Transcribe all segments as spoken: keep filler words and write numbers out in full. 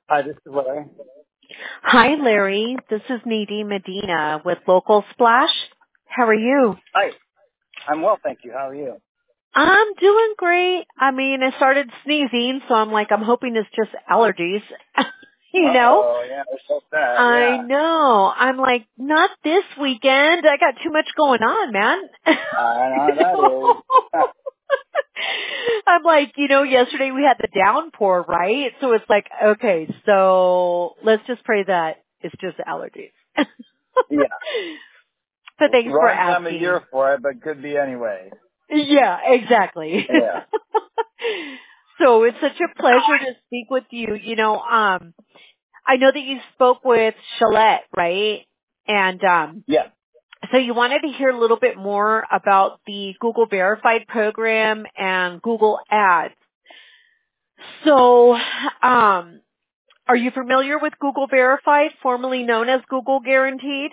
Hi, this is Larry. Hi, Larry. This is Nadine Medina with Local Splash. How are you? Hi. I'm well, thank you. How are you? I'm doing great. I mean, I started sneezing, so I'm like, I'm hoping it's just allergies. you know? Oh, yeah, it's so sad, I yeah. know. I'm like, not this weekend. I got too much going on, man. I know you that know? is. I'm like, you know, yesterday we had the downpour, right? So it's like, okay, so let's just pray that it's just allergies. Yeah. But thanks for Wrong time of asking. year for it, but could be anyway. Yeah, exactly. Yeah. So it's such a pleasure to speak with you. You know, um, I know that you spoke with Shalette, right? And um, Yeah. so you wanted to hear a little bit more about the Google Verified program and Google Ads. So, um, are you familiar with Google Verified, formerly known as Google Guaranteed?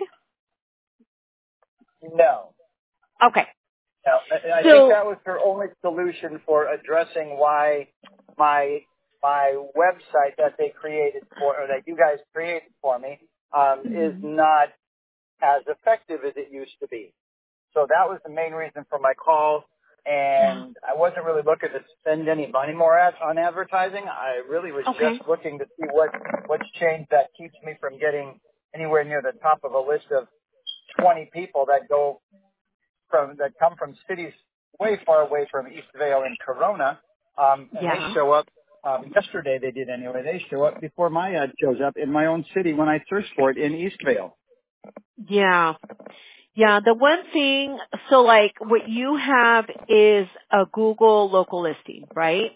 No. Okay. No. I I think So, that was her only solution for addressing why my my website that they created for, or that you guys created for me, um, is Mhm. not as effective as it used to be. So that was the main reason for my call. And I wasn't really looking to spend any money more ad- on advertising. I really was okay. just looking to see what what's changed that keeps me from getting anywhere near the top of a list of twenty people that go from that come from cities way far away from Eastvale and Corona, um, and they Yeah. show up. Um, yesterday they did anyway. They show up before my ad shows up in my own city when I search for it in Eastvale. Yeah. Yeah, the one thing, so like what you have is a Google local listing, right?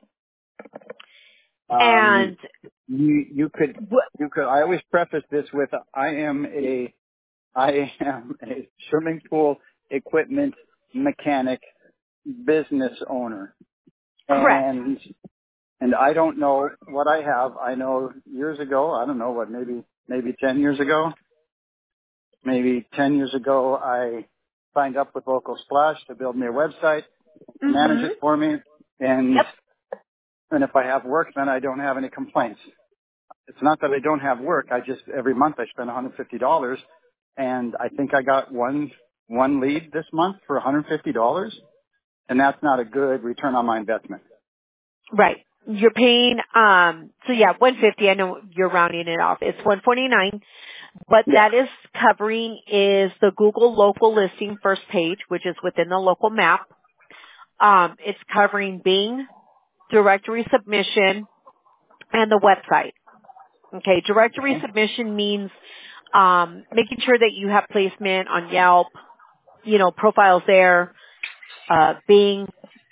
Um, And you you could what, you could. I always preface this with I am a I am a swimming pool equipment mechanic business owner, correct. and and I don't know what I have. I know years ago. I don't know what maybe maybe ten years ago. Maybe ten years ago, I signed up with Local Splash to build me a website, manage Mhm. it for me, and Yep. and if I have work, then I don't have any complaints. It's not that I don't have work. I just every month I spend one hundred fifty dollars, and I think I got one one lead this month for one hundred fifty dollars, and that's not a good return on my investment. Right. You're paying um so yeah, one fifty, I know you're rounding it off. It's one forty-nine. What Yeah. that is covering is the Google local listing first page, which is within the local map. Um it's covering Bing, directory submission, and the website. Okay, directory Okay. submission means um, making sure that you have placement on Yelp, you know, profiles there, uh, Bing,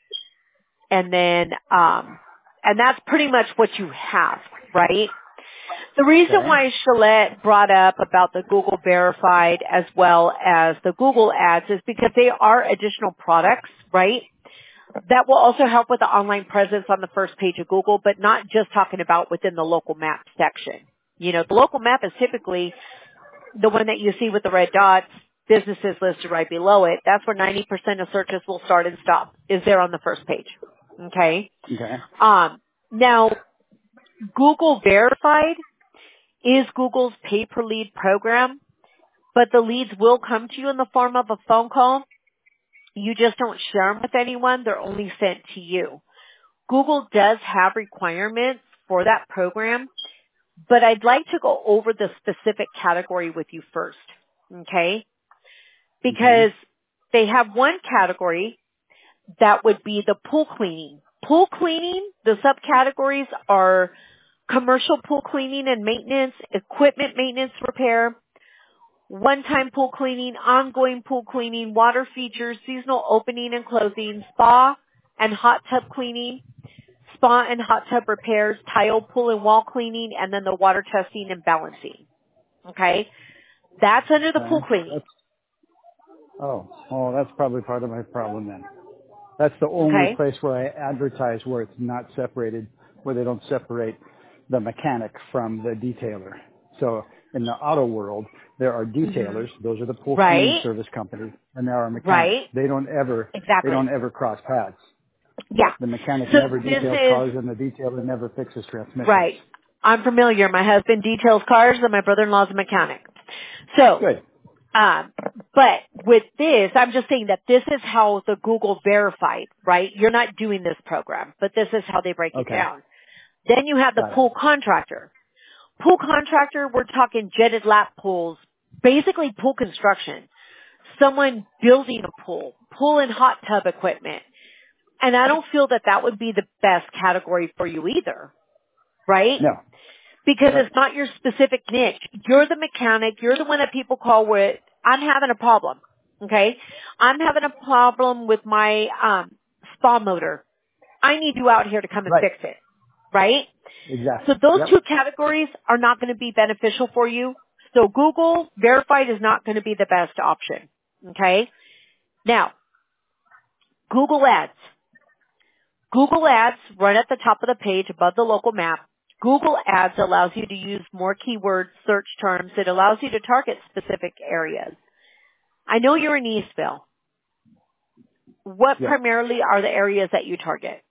and then um, and that's pretty much what you have, right? The reason Okay. why Shalette brought up about the Google Verified as well as the Google Ads is because they are additional products, right? That will also help with the online presence on the first page of Google, but not just talking about within the local map section. You know, the local map is typically the one that you see with the red dots, businesses listed right below it. That's where ninety percent of searches will start and stop, is there on the first page. Okay? Okay. Um, now, Google Verified is Google's pay-per-lead program, but the leads will come to you in the form of a phone call. You just don't share them with anyone. They're only sent to you. Google does have requirements for that program, but I'd like to go over the specific category with you first, okay? Okay. Because they have one category that would be the pool cleaning. Pool cleaning, the subcategories are commercial pool cleaning and maintenance, equipment maintenance repair, one-time pool cleaning, ongoing pool cleaning, water features, seasonal opening and closing, spa and hot tub cleaning, spa and hot tub repairs, tile, pool and wall cleaning, and then the water testing and balancing. Okay? That's under the pool Okay. cleaning. That's oh oh that's probably part of my problem then. That's the only Okay? place where I advertise where it's not separated, where they don't separate the mechanic from the detailer. So in the auto world, there are hmm detailers; those are the pool cleaning Right? service companies, and there are mechanics. Right? They don't ever they Exactly. don't ever cross paths. Yeah. The mechanic So never this details is, cars, and the detailer never fixes transmissions. right. I'm familiar. My husband details cars and my brother-in-law's a mechanic. So, Good. um, but with this, I'm just saying that this is how the Google verified, right? You're not doing this program, but this is how they break it Okay. down. Then you have the Got it. pool contractor. Pool contractor, we're talking jetted lap pools, basically pool construction. Someone building a pool, pool and hot tub equipment. And I don't feel that that would be the best category for you either, right? No. Because Right. it's not your specific niche. You're the mechanic. You're the one that people call with, I'm having a problem. Okay? I'm having a problem with my um spa motor. I need you out here to come and Right. fix it. Right? So Exactly. those Yep. two categories are not going to be beneficial for you. So Google verified is not going to be the best option. Okay? Now, Google Ads. Google Ads run at the top of the page above the local map. Google Ads allows you to use more keyword search terms. It allows you to target specific areas. I know you're in Eastville. What Yes. primarily are the areas that you target?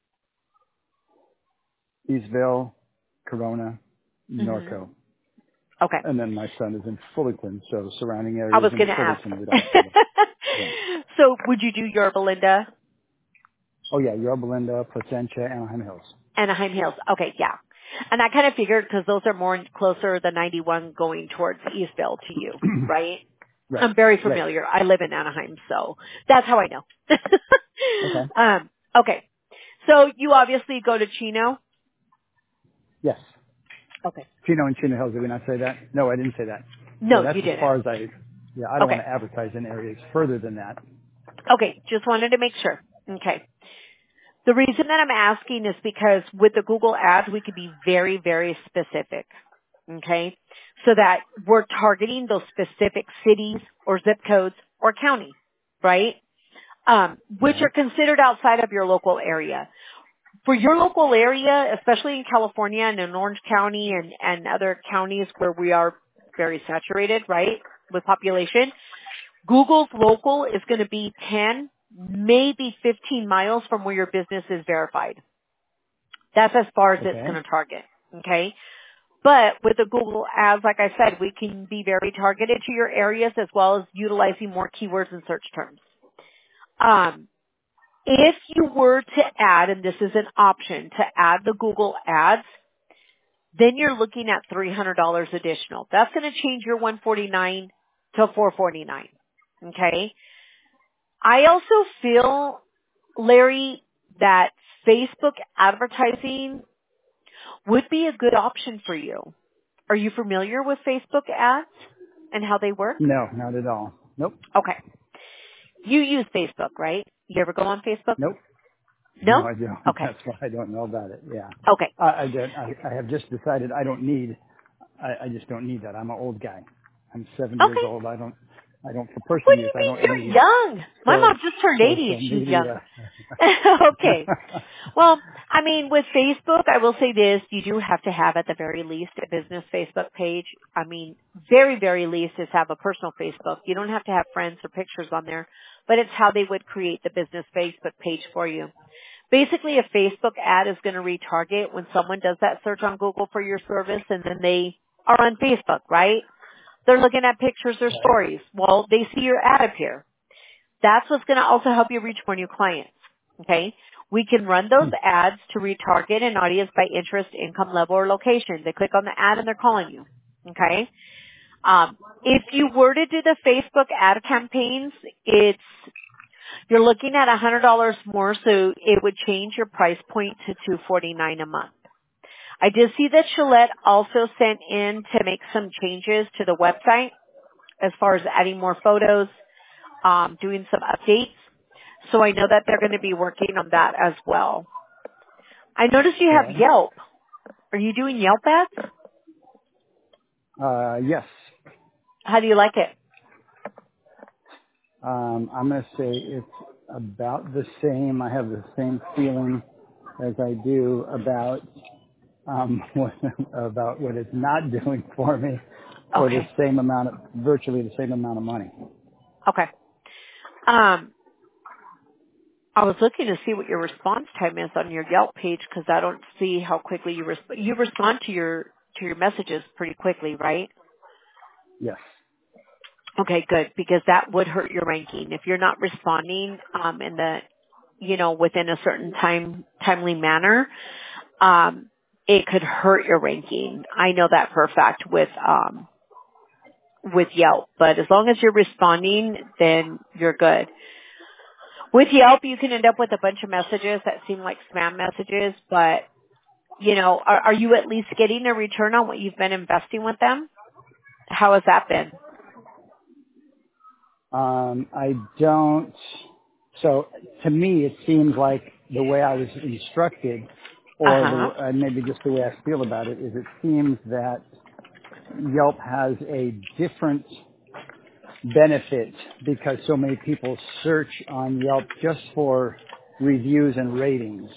Eastville, Corona, hmm Norco. Okay. And then my son is in Fullerton, so surrounding I areas was in going to ask. Fullerton would also work. Yeah. So would you do Yorba Linda, Oh yeah, Yorba Linda, Placentia, Anaheim Hills. Anaheim Hills? Okay, yeah. And I kind of figured because those are more closer than ninety-one going towards Eastville to you, right? Right. I'm very Right. familiar. I live in Anaheim, so that's how I know. Okay. um, okay. So you obviously go to Chino? Yes. Okay. Chino and Chino Hills, did we not say that? No, I didn't say that. Yeah, No, that's you as didn't. far as I, yeah, I don't want Okay. to advertise in areas further than that. Okay. Just wanted to make sure. Okay. The reason that I'm asking is because with the Google ads, we could be very, very specific. Okay. So that we're targeting those specific cities or zip codes or county, right? Um, which Okay. are considered outside of your local area. For your local area, especially in California and in Orange County and, and other counties where we are very saturated, right, with population, Google's local is going to be ten, maybe fifteen miles from where your business is verified. That's as far as it's Okay. going to target, okay? But with the Google ads, like I said, we can be very targeted to your areas as well as utilizing more keywords and search terms. Um, if you were to add, and this is an option, to add the Google ads, then you're looking at three hundred dollars additional. That's going to change your one hundred forty-nine dollars to four hundred forty-nine dollars. Okay? I also feel, Larry, that Facebook advertising would be a good option for you. Are you familiar with Facebook ads and how they work? No, not at all. Nope. Okay. You use Facebook, right? You ever go on Facebook? Nope. No, No? I don't. Okay. That's why I don't know about it. Yeah. Okay. I, I, don't- I, I have just decided I don't need, I, I just don't need that. I'm an old guy. I'm seventy years Okay. old. I don't, I don't, for What personal do use, you I mean don't you're need young? My so, mom just turned eighty social and she's young. media. Okay. Well, I mean, with Facebook, I will say this, you do have to have at the very least a business Facebook page. I mean, very, very least is have a personal Facebook. You don't have to have friends or pictures on there, but it's how they would create the business Facebook page for you. Basically, a Facebook ad is going to retarget when someone does that search on Google for your service and then they are on Facebook, right? They're looking at pictures or stories. Well, they see your ad appear. That's what's going to also help you reach more new clients. Okay? We can run those ads to retarget an audience by interest, income level, or location. They click on the ad and they're calling you. Okay? Um, if you were to do the Facebook ad campaigns, it's you're looking at one hundred dollars more, so it would change your price point to two hundred forty-nine dollars a month. I did see that Gillette also sent in to make some changes to the website as far as adding more photos, um, doing some updates. So I know that they're going to be working on that as well. I noticed you have Okay. Yelp. Are you doing Yelp ads? Uh, yes. How do you like it? Um, I'm going to say it's about the same. I have the same feeling as I do about um, what, about what it's not doing for me for the Okay. same amount of, virtually the same amount of money. Okay. Um, I was looking to see what your response time is on your Yelp page because I don't see how quickly you respond. You respond to your to your messages pretty quickly, right? Yes. Okay, good, because that would hurt your ranking. If you're not responding um, in the, you know, within a certain time, timely manner, um, it could hurt your ranking. I know that for a fact with, um, with Yelp, but as long as you're responding, then you're good. With Yelp, you can end up with a bunch of messages that seem like spam messages, but, you know, are, are you at least getting a return on what you've been investing with them? How has that been? Um, I don't. So to me, it seems like the way I was instructed, or Uh-huh. the uh, maybe just the way I feel about it, is it seems that Yelp has a different benefit because so many people search on Yelp just for reviews and ratings.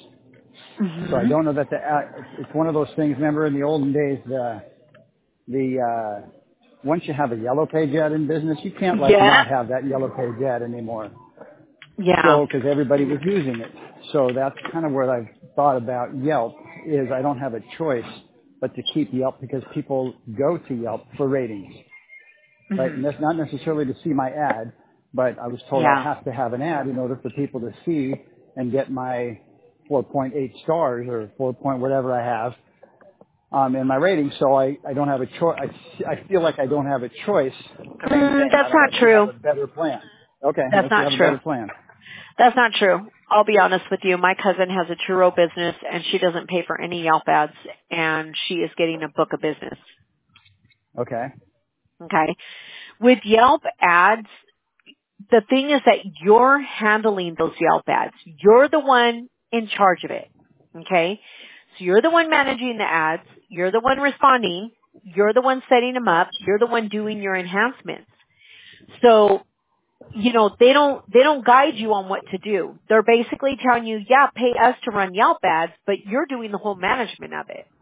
So I hmm don't know that the uh, it's one of those things. Remember in the olden days, the the uh, once you have a yellow page ad in business, you can't like Yeah. not have that yellow page ad anymore. Yeah. So because everybody was using it. So that's kind of what I've thought about Yelp is I don't have a choice but to keep Yelp because people go to Yelp for ratings. Right? hmm And that's not necessarily to see my ad, but I was told I Yeah. have to have an ad in order for people to see and get my four point eight stars or four point whatever I have um, in my rating. So I, I don't have a choice. I, I feel like I don't have a choice to Mm, maintain that that's not unless you have true. a better plan. Okay, That's unless you not have a true. better plan. That's not true. I'll be honest with you. My cousin has a churro business and she doesn't pay for any Yelp ads and she is getting a book of business. Okay. Okay. With Yelp ads, the thing is that you're handling those Yelp ads. You're the one in charge of it. Okay. So you're the one managing the ads. You're the one responding. You're the one setting them up. You're the one doing your enhancements. So, you know, they don't, they don't guide you on what to do. They're basically telling you, yeah, pay us to run Yelp ads, but you're doing the whole management of it.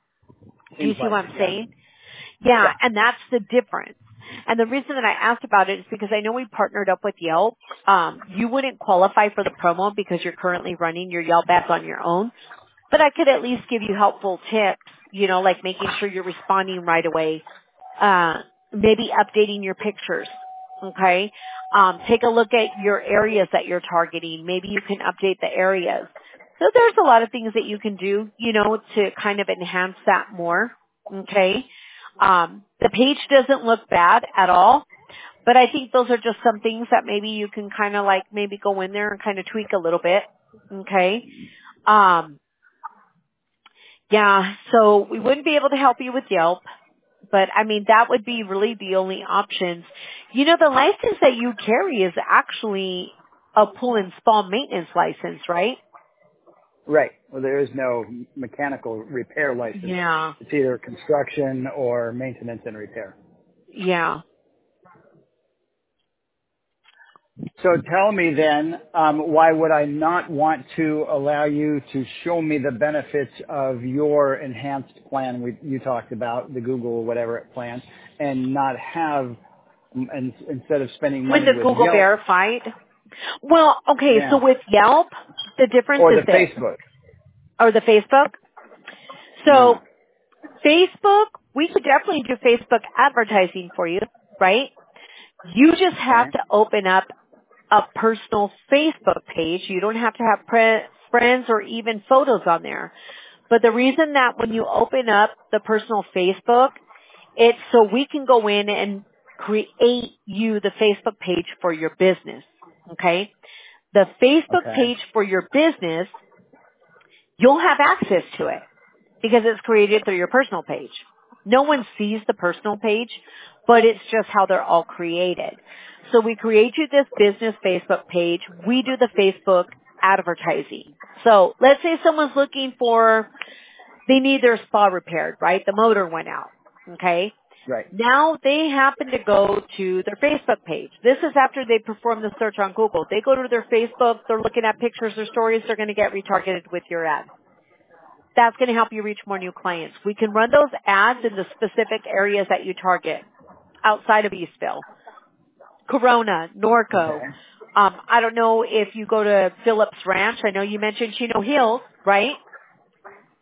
Do you Seems see like what it, I'm yeah. saying? Yeah, Yeah. and that's the difference. And the reason that I asked about it is because I know we partnered up with Yelp. Um, you wouldn't qualify for the promo because you're currently running your Yelp ads on your own, but I could at least give you helpful tips, you know, like making sure you're responding right away, uh, maybe updating your pictures, okay? Um, take a look at your areas that you're targeting. Maybe you can update the areas. So there's a lot of things that you can do, you know, to kind of enhance that more, okay? Um, the page doesn't look bad at all, but I think those are just some things that maybe you can kind of like maybe go in there and kind of tweak a little bit, okay? Um, yeah, so we wouldn't be able to help you with Yelp, but I mean, that would be really the only options. You know, the license that you carry is actually a pool and spa maintenance license, right? Right. Well, there is no mechanical repair license. Yeah, It's either construction or maintenance and repair. yeah. So tell me then, um, why would I not want to allow you to show me the benefits of your enhanced plan we, you talked about, the Google or whatever plan, and not have, and instead of spending With money the with Google Yelp, Verified? Well, okay, so yeah, with Yelp, the difference or is the this, Facebook, or the Facebook. yeah, So Facebook, we could definitely do Facebook advertising for you, right? You just have okay, to open up a personal Facebook page. You don't have to have pre- friends or even photos on there. But the reason that when you open up the personal Facebook, it's so we can go in and create you the Facebook page for your business. Okay? The Facebook okay, page for your business, you'll have access to it because it's created through your personal page. No one sees the personal page, but it's just how they're all created. So we create you this business Facebook page. We do the Facebook advertising. So let's say someone's looking for, they need their spa repaired, right? The motor went out. Okay? right, Now they happen to go to their Facebook page. This is after they perform the search on Google. They go to their Facebook, they're looking at pictures or stories, they're going to get retargeted with your ad. That's going to help you reach more new clients. We can run those ads in the specific areas that you target outside of Eastville. Corona, Norco. okay, Um, I don't know if you go to Phillips Ranch. I know you mentioned Chino Hills, right?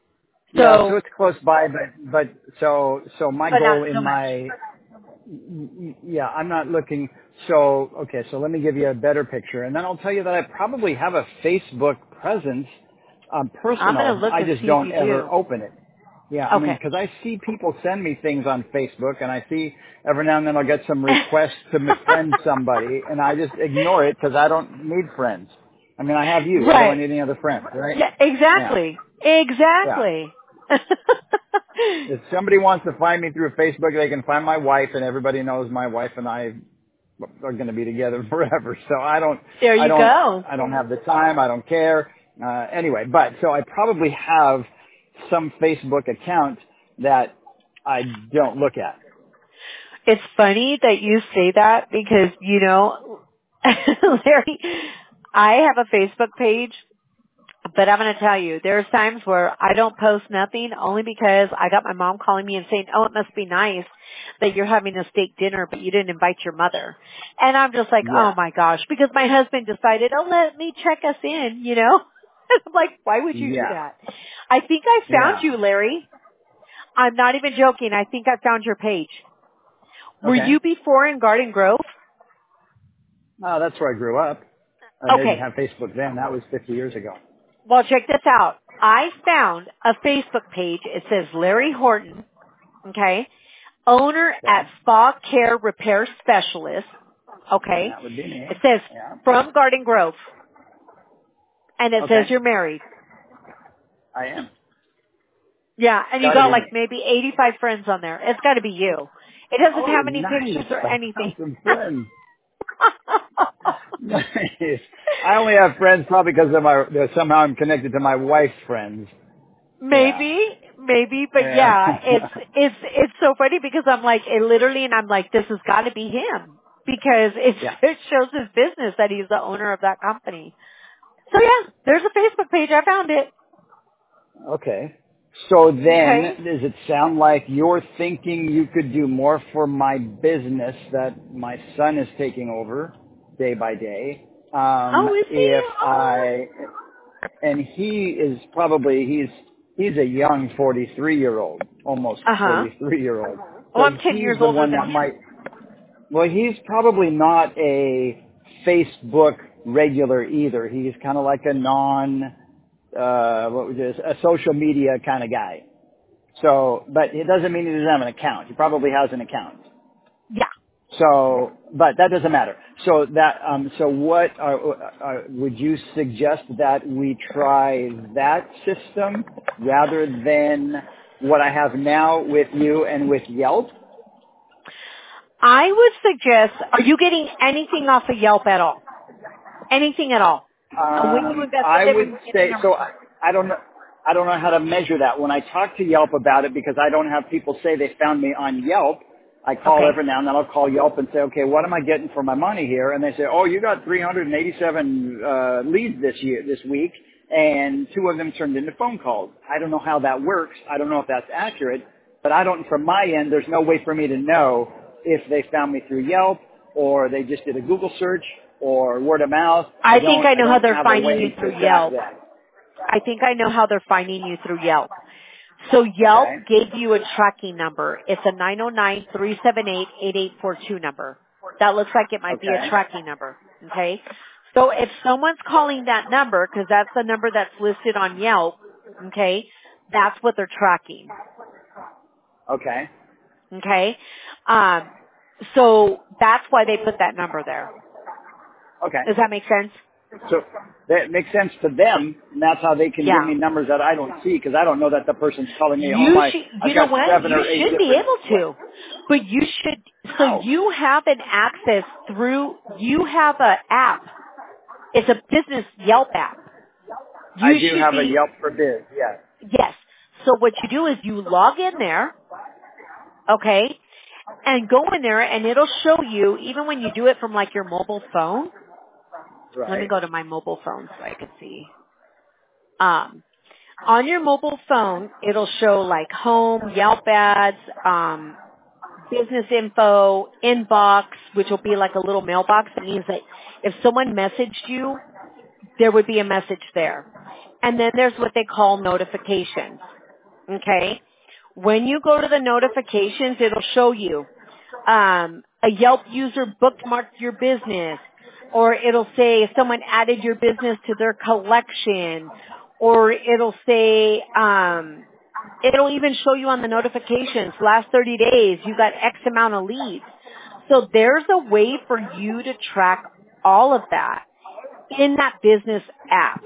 Yeah, so So, it's close by, but but so so my but not goal so in much. my yeah, I'm not looking. So okay, so let me give you a better picture, and then I'll tell you that I probably have a Facebook presence, um, I'm going to personal. look I and just see if don't you ever do. open it. Yeah, I mean, Okay. because I see people send me things on Facebook, and I see every now and then I'll get some requests to friend somebody, and I just ignore it because I don't need friends. I mean, I have you. Why do I Right. need any other friends, right? Yeah, Yeah, exactly. yeah. Exactly. If somebody wants to find me through Facebook, they can find my wife, and everybody knows my wife and I are going to be together forever. So I don't, There I you don't, go. I don't have the time. I don't care. Uh, anyway, but so I probably have some Facebook account that I don't look at. It's funny that you say that because, you know, Larry, I have a Facebook page, but I'm going to tell you, there's times where I don't post nothing only because I got my mom calling me and saying, oh, it must be nice that you're having a steak dinner, but you didn't invite your mother. And I'm just like, oh Yeah, my gosh, because my husband decided, oh, let me check us in, you know? I'm like, why would you do yeah, that? I think I found yeah. you, Larry. I'm not even joking. I think I found your page. Were Okay. you before in Garden Grove? Oh, that's where I grew up. I didn't Okay. have Facebook then. That was fifty years ago. Well, check this out. I found a Facebook page. It says Larry Horton, okay, owner Okay. at Spa Care Repair Specialist, okay. That would be me. It says Yeah. from Garden Grove, and it says Okay. you're married. I am. Yeah, and you Got to got be like me. maybe eighty-five friends on there. It's got to be you. It doesn't Oh, have any nice. pictures or I anything. found some friends. Nice. I only have friends probably because of my, somehow I'm connected to my wife's friends. Yeah. Maybe, maybe, but Yeah. yeah, it's it's it's so funny because I'm like, it literally, and I'm like, this has got to be him because it yeah. it shows his business that he's the owner of that company. So yeah, there's a Facebook page. I found it. Okay. So then, Okay. does it sound like you're thinking you could do more for my business that my son is taking over day by day? Um, Oh, is he? if Oh, I, and he is probably, he's, he's a young forty-three year old, almost uh huh. forty-three year old. Oh, So I'm ten he's years the older one than that him. might, well, he's probably not a Facebook regular either. He's kind of like a non, uh, what was this, a social media kind of guy. So, but it doesn't mean he doesn't have an account. He probably has an account. Yeah. So, but that doesn't matter. So that, um, so what uh, uh, would you suggest that we try that system rather than what I have now with you and with Yelp? I would suggest, are you getting anything off of Yelp at all? Anything at all? And when you Um, invested I it, would when you get the say so. numbers I, from? I don't know. I don't know how to measure that. When I talk to Yelp about it, because I don't have people say they found me on Yelp, I call Okay. every now and then. I'll call Yelp and say, okay, what am I getting for my money here? And they say, oh, you got three hundred eighty-seven uh, leads this year, this week, and two of them turned into phone calls. I don't know how that works. I don't know if that's accurate, but I don't. From my end, there's no way for me to know if they found me through Yelp or they just did a Google search or word of mouth. I I think don't. I I know how don't they're have a finding way you to through track Yelp. that. I think I know how they're finding you through Yelp. So Yelp Okay. gave you a tracking number. It's a nine oh nine, three seven eight, eight eight four two number. That looks like it might be a Okay. tracking number. Okay? So if someone's calling that number, because that's the number that's listed on Yelp, okay, that's what they're tracking. Okay. Okay? Um, so that's why they put that number there. Okay. Does that make sense? So that makes sense to them, and that's how they can give Yeah. me numbers that I don't see because I don't know that the person's calling me. Oh You my, should, you I've know got what? seven You or eight should be different. able What? to. But you should, so How? you have an access through, you have an app. It's a business Yelp app. I You do should have a be, Yelp for biz. Yes. yes. So what you do is you log in there, okay, and go in there and it'll show you, even when you do it from like your mobile phone, let me Right. go to my mobile phone so I can see. Um, on your mobile phone, it'll show like home, Yelp ads, um, business info, inbox, which will be like a little mailbox. That means that if someone messaged you, there would be a message there. And then there's what they call notifications. Okay? When you go to the notifications, it'll show you um, a Yelp user bookmarked your business, or it'll say someone added your business to their collection, or it'll say, um, it'll even show you on the notifications, last thirty days, you got X amount of leads. So there's a way for you to track all of that in that business app.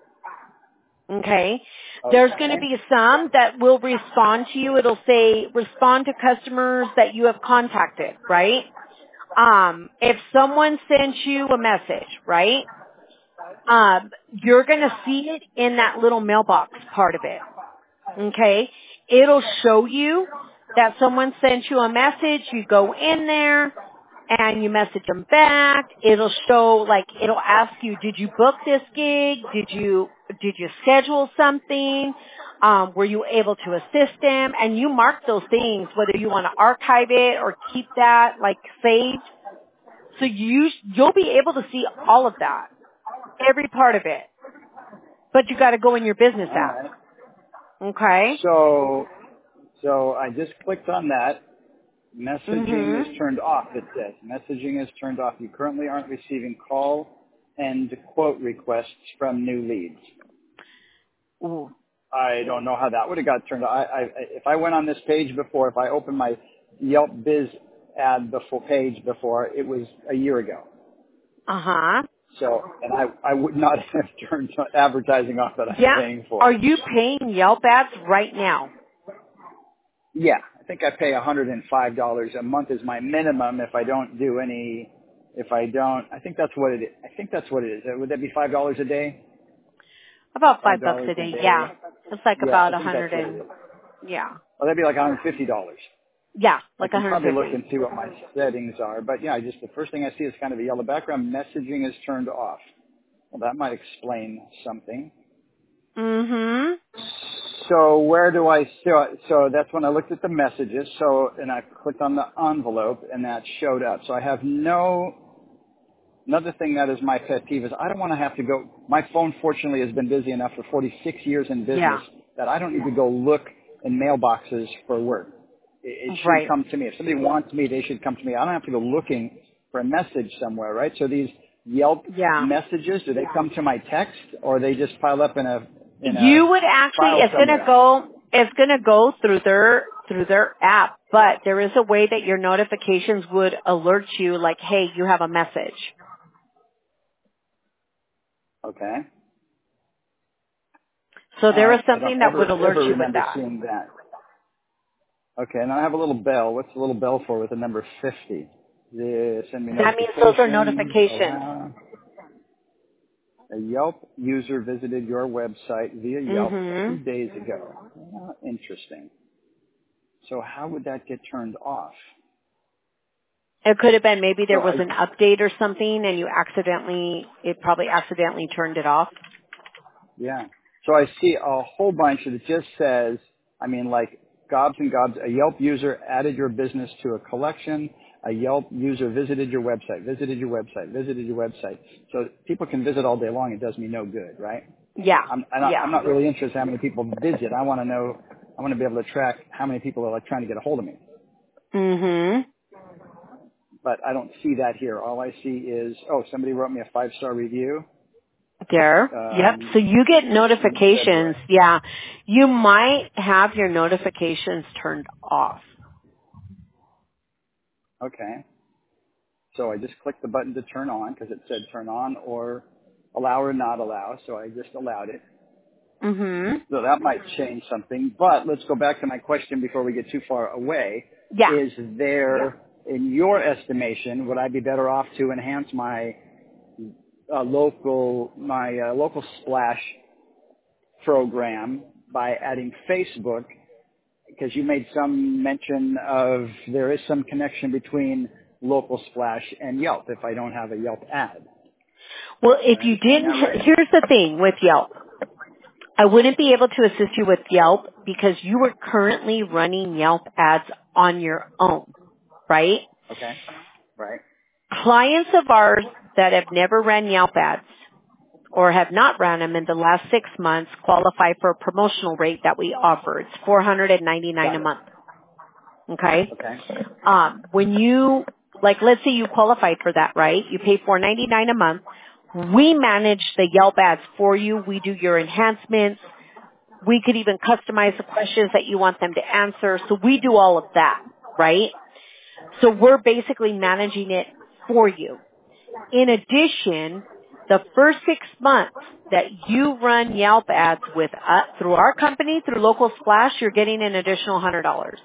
Okay? There's going to be some that will respond to you. It'll say respond to customers that you have contacted, right? Um, if someone sent you a message, right? Um, you're going to see it in that little mailbox part of it. Okay? It'll show you that someone sent you a message. You go in there and you message them back. It'll show, like, it'll ask you, did you book this gig? Did you, did you schedule something? Um, were you able to assist them? And you mark those things, whether you want to archive it or keep that, like, saved. So you, you'll be able to see all of that. Every part of it. But you got to go in your business All app. right. Okay? So, so I just clicked on that. Messaging Mhm. is turned off, it says. Messaging is turned off. You currently aren't receiving call and quote requests from new leads. Ooh. I don't know how that would have got turned off. I, I, if I went on this page before, if I opened my Yelp Biz ad before page before, it was a year ago. Uh-huh. So, and I, I would not have turned advertising off that I'm Yeah. paying for. Are you paying Yelp ads right now? Yeah, I think I pay one hundred five dollars a month is my minimum if I don't do any, if I don't, I think that's what it is. I think that's what it is. Would that be five dollars a day? About five five bucks dollars a a day, day? yeah. It's like Yeah, about I a think that's hundred what it and, is. yeah. Well, that'd be like one hundred fifty dollars. Yeah, I like can probably look one hundred fifty. and see what my settings are. But yeah, I just, the first thing I see is kind of a yellow background. Messaging is turned off. Well, that might explain something. Mm-hmm. So where do I, so, so that's when I looked at the messages. So, and I clicked on the envelope and that showed up. So I have no, another thing that is my pet peeve is I don't want to have to go, my phone fortunately has been busy enough for forty-six years in business Yeah. that I don't need to go look in mailboxes for work. It, it should Right. come to me. If somebody wants me, they should come to me. I don't have to go looking for a message somewhere, right? So these Yelp Yeah. messages, do they come to my text or they just pile up in a, in You a would actually, file it's gonna somewhere? go, it's gonna go through their, through their app, but there is a way that your notifications would alert you like, hey, you have a message. Okay. So All there is right. I something don't that would ever, alert ever you with remember that. seeing that. Okay. And I have a little bell. What's the little bell for with the number fifty? The send me That means those are notifications. notifications. Allow. A Yelp user visited your website via Yelp Mm-hmm. two days ago. Ah, interesting. So how would that get turned off? It could have been maybe there So was I, an update or something and you accidentally, it probably accidentally turned it off. yeah. So I see a whole bunch that it just says, I mean, like gobs and gobs, a Yelp user added your business to a collection. A Yelp user visited your website, visited your website, visited your website. So people can visit all day long. It does me no good, right? Yeah. I'm, I'm, not, I'm Yeah. not really interested in how many people visit. I want to know, I want to be able to track how many people are like trying to get a hold of me. Mm-hmm. But I don't see that here. All I see is, oh, somebody wrote me a five-star review There. Yep. So um, you get in notifications. February. Yeah. You might have your notifications turned off. Okay. So I just clicked the button to turn on because it said turn on or allow or not allow. So I just allowed it. Mm-hmm. So that might change something. But let's go back to my question before we get too far away. Yeah. Is there, in your estimation, would I be better off to enhance my uh, local, my uh, local splash program by adding Facebook? Because you made some mention of there is some connection between local splash and Yelp if I don't have a Yelp ad. Well, Do if I you understand didn't, that right? here's the thing with Yelp. I wouldn't be able to assist you with Yelp because you were currently running Yelp ads on your own, right? Okay. Right. Clients of ours that have never ran Yelp ads or have not ran them in the last six months qualify for a promotional rate that we offer. It's four hundred ninety-nine dollars a month. Okay? Okay. Um, when you, like, let's say you qualified for that, right? You pay four hundred ninety-nine dollars a month. We manage the Yelp ads for you. We do your enhancements. We could even customize the questions that you want them to answer. So we do all of that, right? So we're basically managing it for you. In addition, the first six months that you run Yelp ads with us, through our company, through Local Splash, you're getting an additional one hundred dollars.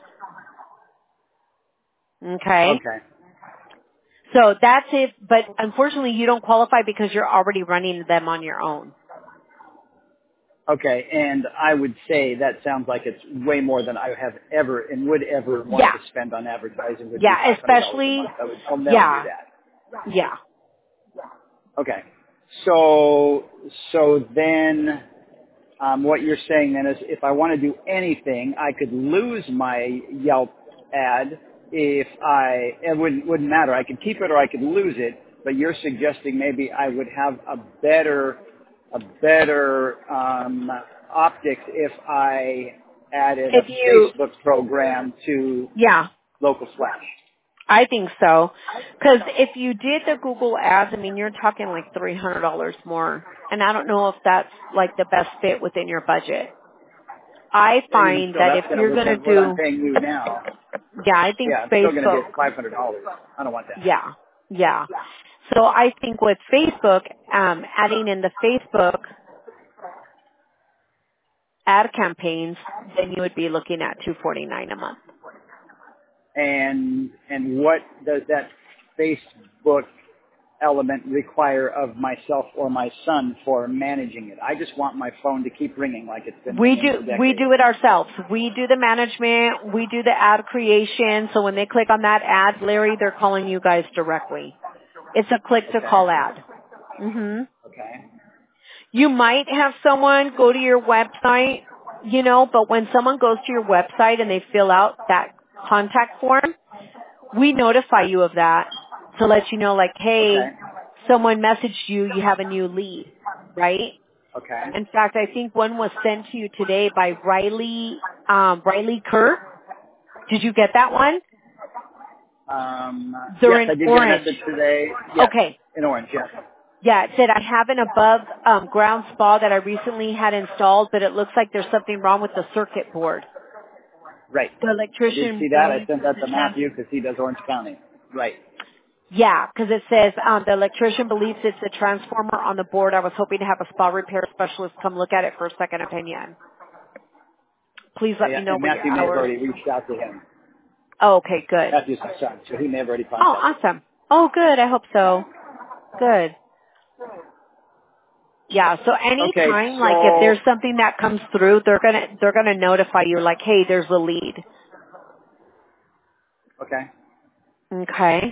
Okay? Okay. So that's it, but unfortunately you don't qualify because you're already running them on your own. Okay, and I would say that sounds like it's way more than I have ever and would ever want Yeah. to spend on advertising. Would Yeah, be five hundred dollars especially, a month. I would, I'll never yeah, do that. yeah. Okay, so so then um, what you're saying then is if I want to do anything, I could lose my Yelp ad if I, it wouldn't, wouldn't matter. I could keep it or I could lose it, but you're suggesting maybe I would have a better, a better um, optics if I added If a you, Facebook program to yeah, Local Slash. I think so. Because if you did the Google ads, I mean, you're talking like three hundred dollars more. And I don't know if that's like the best fit within your budget. I Even find so, that that's if going to, you're which going to is what I'm do, paying you now. yeah, I think Yeah, it's still going to be Facebook, at five hundred dollars. I don't want that. yeah, yeah. So I think with Facebook, um, adding in the Facebook ad campaigns, then you would be looking at two hundred forty-nine dollars a month. And and what does that Facebook element require of myself or my son for managing it? I just want my phone to keep ringing like it's been We ringing do for we decades. do it ourselves. We do the management. We do the ad creation. So when they click on that ad, Larry, they're calling you guys directly. It's a click to Okay. call ad. Mhm. Okay. You might have someone go to your website, you know, but when someone goes to your website and they fill out that contact form, we notify you of that to let you know, like, Okay. hey, someone messaged you, you have a new lead, right? Okay. In fact, I think one was sent to you today by Riley, um, Riley Kerr. Did you get that one? Um, They're yes, in I did get a orange. message today. Yes, Okay. in orange. Yes. Yeah, it said I have an above um, ground spa that I recently had installed, but it looks like there's something wrong with the circuit board. Right. The I did see electrician that. I believes sent it's that the to trans. Matthew because he does Orange County. Right. Yeah, because it says um, the electrician believes it's a transformer on the board. I was hoping to have a spa repair specialist come look at it for a second opinion. Please let Yeah, me know and when your Matthew may have hours. already reached out to him. Oh, okay, good. Matthew's my son, so he may have already Oh, contacted him. awesome. Oh, good. I hope Yeah. so. Good. Yeah. So Okay, anytime, like if so there's something that comes through, they're gonna they're gonna notify you, like, hey, there's a lead. okay. Okay.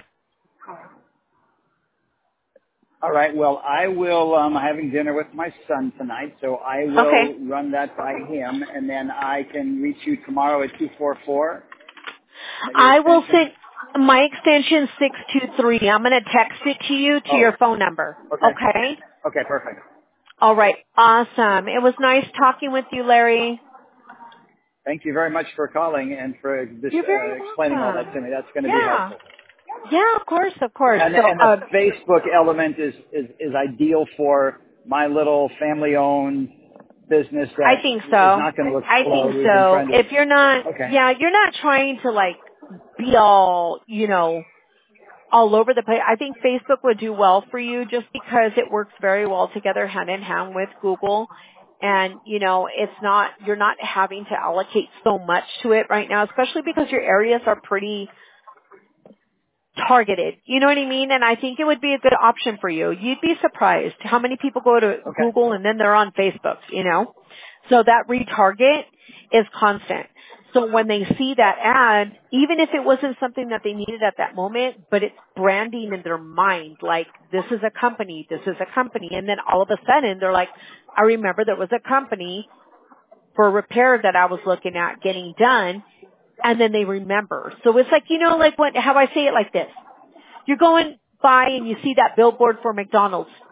All right. Well, I will. Um, I'm having dinner with my son tonight, so I Okay. will run that by him, and then I can reach you tomorrow at two four four at your I will extension. send my extension six two three. I'm gonna text it to you to Oh, your phone number. okay. Okay. Okay, perfect. All right. Awesome. It was nice talking with you, Larry. Thank you very much for calling and for this, You're very uh, explaining all that welcome. to me. That's going to be Yeah. helpful. Yeah, of course, of course. And, So, and the uh, Facebook element is, is, is ideal for my little family-owned business I that think is so. not going to I explode. think We've been so. trying to. If you're not, Okay. yeah, you're not trying to like be all, you know, all over the place. I think Facebook would do well for you just because it works very well together hand in hand with Google. And, you know, it's not, you're not having to allocate so much to it right now, especially because your areas are pretty targeted. You know what I mean? And I think it would be a good option for you. You'd be surprised how many people go to Okay. Google and then they're on Facebook, you know? So that retarget is constant. So when they see that ad, even if it wasn't something that they needed at that moment, but it's branding in their mind, like, this is a company, this is a company. And then all of a sudden they're like, I remember there was a company for a repair that I was looking at getting done. And then they remember. So it's like, you know, like what, how I say it like this. You're going by and you see that billboard for McDonald's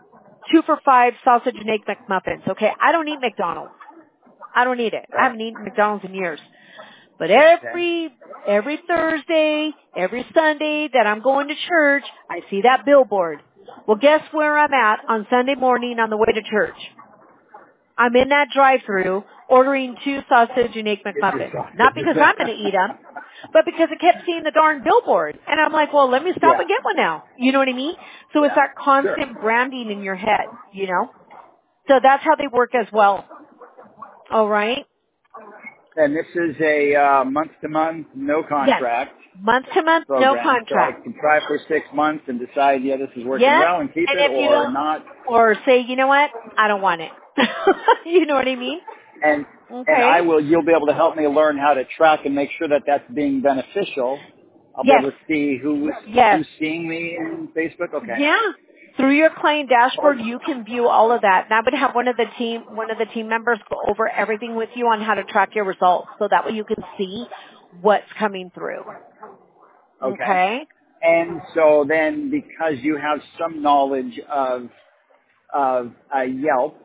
two for five sausage and egg McMuffins. Okay, I don't eat McDonald's. I don't eat it. I haven't eaten McDonald's in years. But every every Thursday, every Sunday that I'm going to church, I see that billboard. Well, guess where I'm at on Sunday morning on the way to church? I'm in that drive-thru ordering two sausage and egg McMuffins. Not because I'm going to eat them, but because I kept seeing the darn billboard. And I'm like, well, let me stop Yeah. and get one now. You know what I mean? So it's Yeah, that constant sure. branding in your head, you know? So that's how they work as well. All right? And this is a uh, month-to-month, no Yes. contract Month to month, no program. So I contract. can try for six months and decide, yeah, this is working Yes. well and keep And it, if you or don't, not. or say, you know what? I don't want it. You know what I mean? And Okay. and I will. You'll be able to help me learn how to track and make sure that that's being beneficial. I'll Yes. be able to see who's Yes. who's seeing me in Facebook. Okay. Yeah. Through your client dashboard, you can view all of that. And I would have one of the team, one of the team members go over everything with you on how to track your results, so that way you can see what's coming through. Okay. Okay. And so then, because you have some knowledge of of uh, Yelp,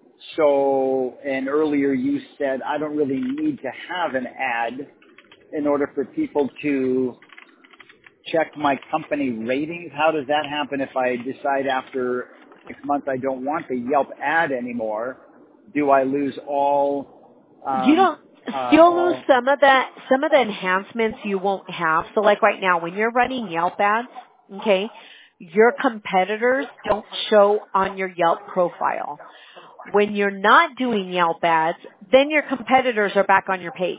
so and earlier you said I don't really need to have an ad in order for people to check my company ratings. How does that happen if I decide after six months I don't want the Yelp ad anymore? Do I lose all? Um, You don't, uh, you'll lose all some of that, some of the enhancements you won't have. So like right now, when you're running Yelp ads, okay, your competitors don't show on your Yelp profile. When you're not doing Yelp ads, then your competitors are back on your page.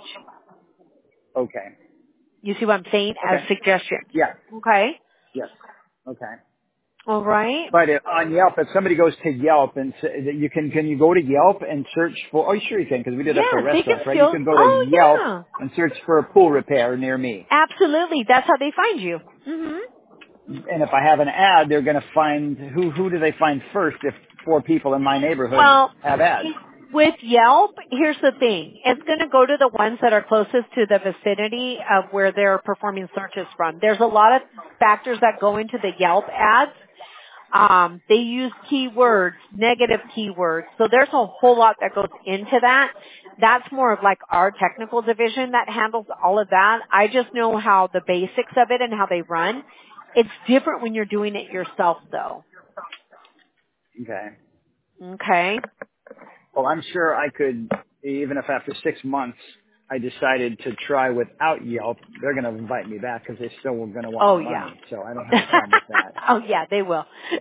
okay. You see what I'm saying? As Okay. suggestions. Yeah. Okay? Yes. Okay. All right. But if, on Yelp, if somebody goes to Yelp and say, that you can, can you go to Yelp and search for? Oh, sure you can, because we did that for Yes, they can restaurants, right? You still, can go to oh Yelp yeah. and search for a pool repair near me. Absolutely. That's how they find you. hmm And if I have an ad, they're going to find who? Who do they find first? If four people in my neighborhood Well, have ads. with Yelp, here's the thing. It's going to go to the ones that are closest to the vicinity of where they're performing searches from. There's a lot of factors that go into the Yelp ads. Um, they use keywords, negative keywords. So there's a whole lot that goes into that. That's more of like our technical division that handles all of that. I just know how the basics of it and how they run. It's different when you're doing it yourself though. Okay. Okay? Well, I'm sure I could, even if after six months I decided to try without Yelp, they're going to invite me back because they still were going to want Oh my yeah. money. So I don't have a problem with that. Oh yeah, they will.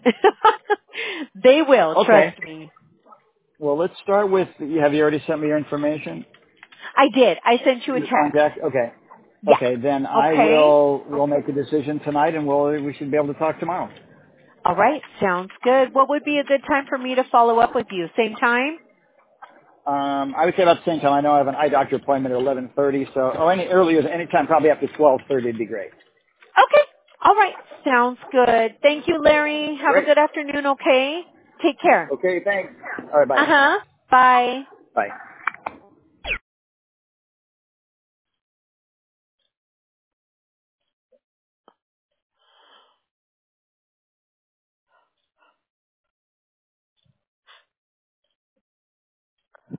They will, Okay. trust me. Well, let's start with, have you already sent me your information? I did. I sent you a Your text. contact? Okay. Yeah. Okay, then I Okay. will, we'll make a decision tonight and we'll, we should be able to talk tomorrow. All right. Sounds good. What would be a good time for me to follow up with you? Same time? Um, I would say about the same time. I know I have an eye doctor appointment at eleven thirty, so, or any earlier, any time probably after twelve thirty would be great. Okay. All right. Sounds good. Thank you, Larry. Have a Great. good afternoon, okay? Take care. Okay, thanks. All right, bye. Uh-huh. Bye. Bye.